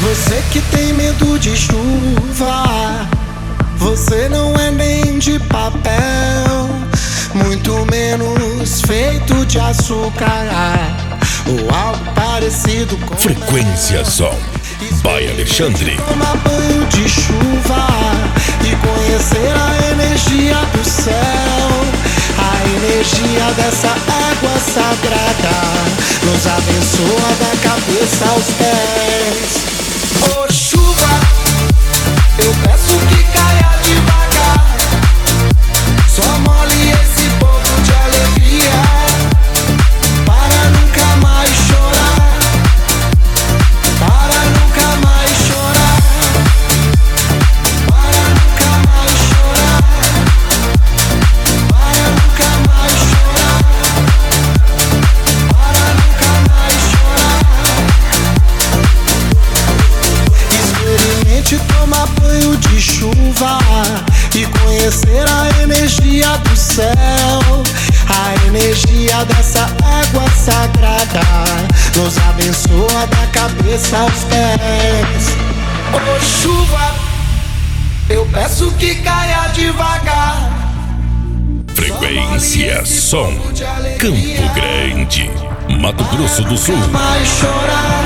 Você que tem medo de chuva, você não é nem de papel, muito menos feito de açúcar ou algo parecido com Frequência Som by Alexandre. Tomar banho de chuva e conhecer a energia do céu, a energia dessa água sagrada nos abençoa da cabeça aos pés. Ô chuva, eu peço que caia devagar, só molhe esse povo de alegria, para nunca mais chorar, para nunca mais chorar, para nunca mais chorar, para nunca mais chorar, para nunca mais chorar. Experimente tomar banho de chuva e conhecer a energia do céu, a energia dessa água sagrada nos abençoa da cabeça aos pés. Ô chuva, eu peço que caia devagar. Frequência Som, Campo Grande, Mato Grosso do Sul. Para nunca mais chorar,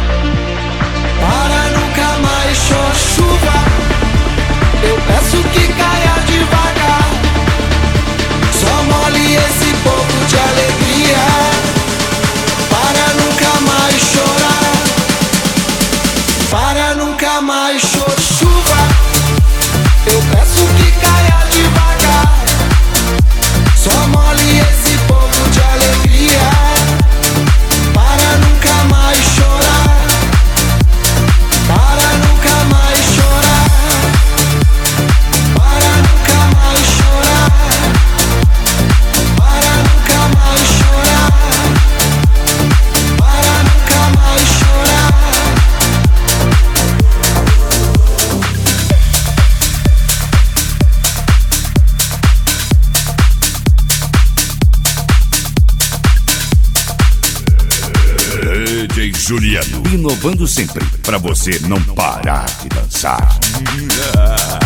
para nunca mais chorar. Chuva, eu peço que caia devagar, só molhe esse povo de alegria, para nunca mais chorar, para nunca mais chorar. Chuva, eu peço que caia devagar, só molhe esse povo de alegria, para nunca mais chorar, para nunca mais chorar, para nunca mais chorar, para nunca mais chorar, para nunca mais chorar. DJ Juliano, inovando sempre pra você não parar de dançar.